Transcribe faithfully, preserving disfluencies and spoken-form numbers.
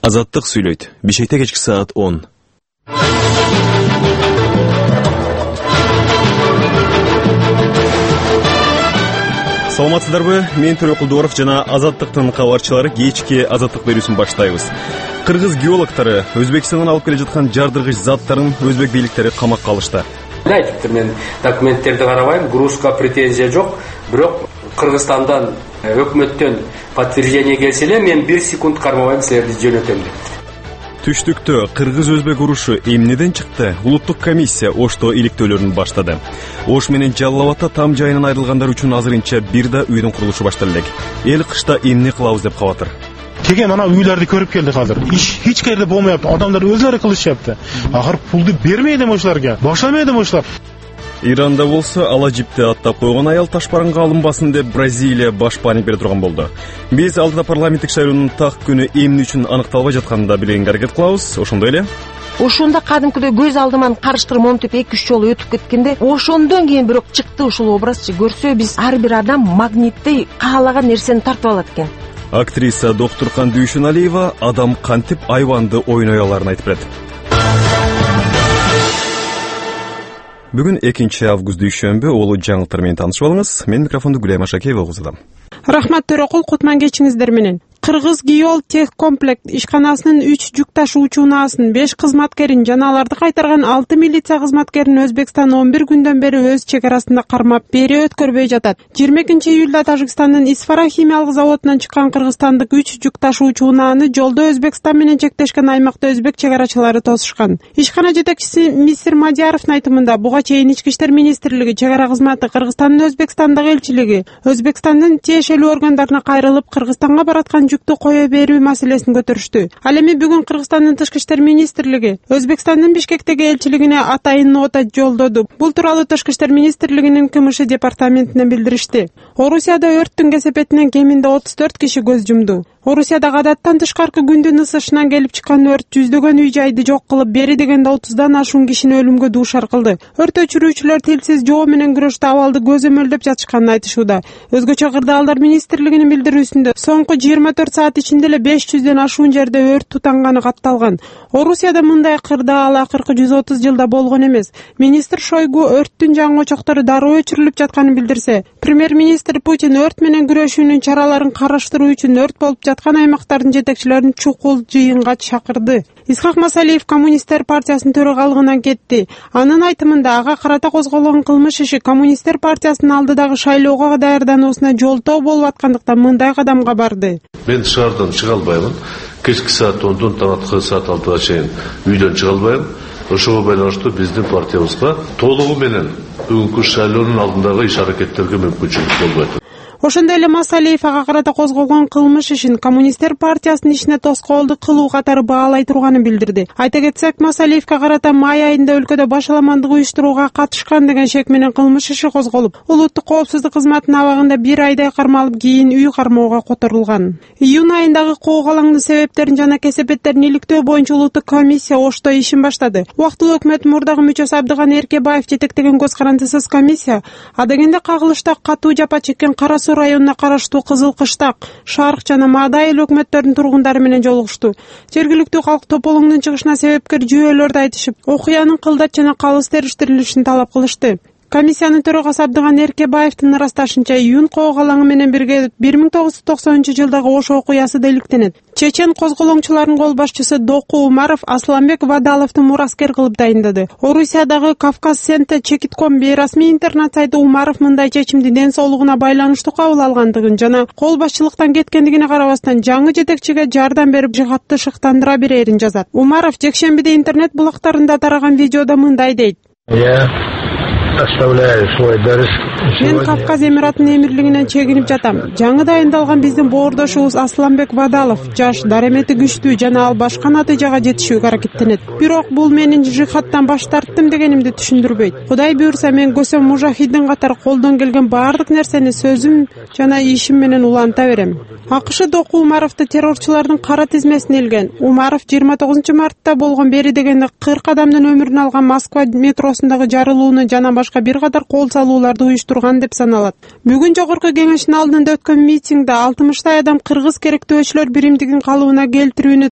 Азаттык сүйлөйт. Бишкекте кечки саат он. Саламатсыздарбы? Мен Төрөк Кулдуаров жана Азаттыктын кабарчылары кечки Азаттык берүүсүн баштайбыз. Кыргыз геологдору Өзбекстандан алып келе жаткан жардыргыч заттарын өзбек бийликтери камакка алышты. Айтыптыр, мен документтерди карабайм, грузга претензия жок, бирок Кыргызстандан өкмөттөн подтверждение келсе эле мен бир секунд кармабайм, силерди жөнөтөм деп. Түштүктө кыргыз-өзбек урушу эмнеден чыкты? Улуттук комиссия Ошто иликтөөлөрүн баштады. Ош менен Жалал Абадта там жайынан айрылгандар үчүн азырынча бир да үйдүн курулушу башталып элек. Эл кышта эмне кылабыз деп кабатыр. Деген ана үйлерди көрүп келдик азыр. Иш эч жерде болмояпты. Адамдар өзлөрү кылышыпты. Ахыр пулду бермейди ошолорго. Башламайды ошолор. Иранда болсо ала жипти аттап койгон аял ташбаранга алынбасын деп Бразилия баш паник бере турган болду. Биз алдыда парламенттик шайлоонун так күнү эмне үчүн аныкталбай жатканын да билгенге аракет кылабыз. Ошондой эле Ошондо кадимкидей көз алдыман карыштырып монтип эки үч жолу өтүп кеткенде, ошондон кийин бирок чыкты ушул образчы. Көрсө биз ар бир адам магниттей каалаган нерсени тартып алат экен. Актриса Доктуркан Дүйшүналиева адам кантип айванды ойной аларын айтып берет. Бүгүн экинчи август дүйшөмбү, улуу жаңылыктар менен таанышып алыңыз. Мен микрофонду Гүлайма Шакеева угузадам. Рахмат Төрөкул, кутман кечиңиздер менен. Кыргыз Геол Тех Комплект ишканасынын үч жүк ташуучу унаасын, беш кызматкерин жана аларды кайтарган алты милиция кызматкерин Өзбекстан он бир күндөн бери өз чек арасында кармап, бери өткөрбөй жатат. жыйырма экинчи июлда Тажикстандын Исфара химиялык заводунан чыккан кыргызстандык үч жүк ташуучу унааны жолдо Өзбекстан менен чектешкен аймакта өзбек чек арачылары тосушкан. Ишкана жетекчиси Мистер Мадияровдун айтымында, буга чейин Ички иштер министрлиги, чек ара кызматы, Кыргызстандын Өзбекстандагы элчилиги Өзбекстандын тиешелүү органдарына кайрылып, Кыргызстанга бараткан жүктү кое берүү маселесин көтөрүштү. Ал эми бүгүн Кыргызстандын Тышкы иштер министрлиги Өзбекстандын Бишкектеги элчилигине атайын нота жолдоду. Бул тууралуу Тышкы иштер министрлигинин КМШ департаментинен билдиришти. Орусияда өрттүн кесепетинен кеминде отуз төрт киши көз жумду. Орусияда адаттан тышкаркы күндүн ысышынан келип чыккан өрт жүздөгөн үй жайды жок кылып, бери дегенде отуздан ашуун кишини өлүмгө дуушар кылды. Өрт өчүрүүчүлөр тилсиз жоо менен күрөштө абалды көзөмөлдөп жатышканын айтышууда. Өзгөчө кырдаалдар министрлигинин билдирүүсүндө соңку жыйырма төрт саат ичинде эле беш жүздөн ашуун жерде өрт тутанганы катталган. Орусияда мындай кырдаал акыркы жүз отуз жылда болгон эмес. Министр Шойгу өрттүн жаңы очоктору дароо өчүрүлүп жатканын билдирсе, премьер-министр Путин өрт менен күрөшүүнүн чараларын караштыруу үчүн өрт болуп жаткан аймактардын жетекчилерин чукул жыйынга чакырды. Исхак Масалиев Коммунисттер партиясынын төрагалыгынан кетти. Анын айтымында, ага карата козголгон кылмыш иши Коммунисттер партиясынын алдыдагы шайлоого даярдануусуна жолтоо болуп аткандыктан мындай кадамга барды. Мен шаардан чыга албаймын. Кечки саат ондон таңаткы саат алтыга чейин үйдөн чыга албайм. Ошого байланыштуу биздин партиябызга толугу менен бүгүнкү шайлоонун алдындагы иш аракеттерге мүмкүнчүлүк болбойт. Ошондой эле Масалиев ага карата козголгон кылмыш ишин Коммунисттер партиясынын ишине тоскоолдук кылуу катары баалай турганын билдирди. Айта кетсек, Масалиевке карата май айында өлкөдө башаламандык уюштурууга катышкан деген шек менен кылмыш иши козголуп, улуттук коопсуздук кызматынын абагында бир айдай кармалып, кийин үй кармоого которулган. Июнь айындагы коогалаңдын себептерин жана кесепеттерин иликтөө боюнча улуттук комиссия Ошто ишин баштады. Убактылуу өкмөттүн мурдагы мүчөсү Абдыган Эркебаев жетектеген көз карандысыз комиссия адегенде кагылышта катуу жапа чеккен Кара Суу районуна караштуу Кызыл Кыштак, Шарк жана Мадай эл өкмөттөрүнүн тургундары менен жолугушту. Жергиликтүү калк тополоңдун чыгышына себепкер жүйөлөрдү айтышып, окуянын кылдат жана калыс териштирилишин талап кылышты. Комиссиянын төрагасы Абдыган Эркебаевдин ырасташынча, июнь коогалаңы менен бирге бир миң тогуз жүз токсонунчу жылдагы Ош окуясы да иликтенет. Чечен козголоңчуларынын кол башчысы Доку Умаров Асланбек Вадаловду мураскер кылып дайындады. Орусиядагы Кавказ Центр Чекитком бейрасмий интернет сайты Умаров мындай чечимди ден соолугуна байланыштуу кабыл алгандыгын жана кол башчылыктан кеткендигине карабастан жаңы жетекчиге жардам берип жыгатты шыктандыра берерин жазат. Умаров жекшембиде интернет булактарында тараган видеодо мындай дейт. Мен Кавказ Эмиратынын эмирлигинен чегинип жатам. Жаңы дайындалган биздин боордошубуз Асланбек Вадалов жаш, даремети күчтүү жана ал башка натыйжага жетишүүгө аракеттенет. Бирок бул менин жихадтан баш тарттым дегенимди түшүндүрбөйт. Кудай буйрса, мен көсөм мужахидин катары колдон келген баардык нерсени сөзүм жана ишим менен уланта берем. АКШ Доку Умаровду террорчулардын кара тизмесине илген. Умаров жыйырма тогузунчу мартта болгон бери дегенде кырк адамдын өмүрүн алган Москва метросундагы жарылууну жана башка бир катар кол салууларды уюштурган деп саналат. Бүгүн жогорку кеңештин алдында өткөн митингде алтымыштай адам кыргыз керектөөчүлөр биримдигин калыбына келтирүүнү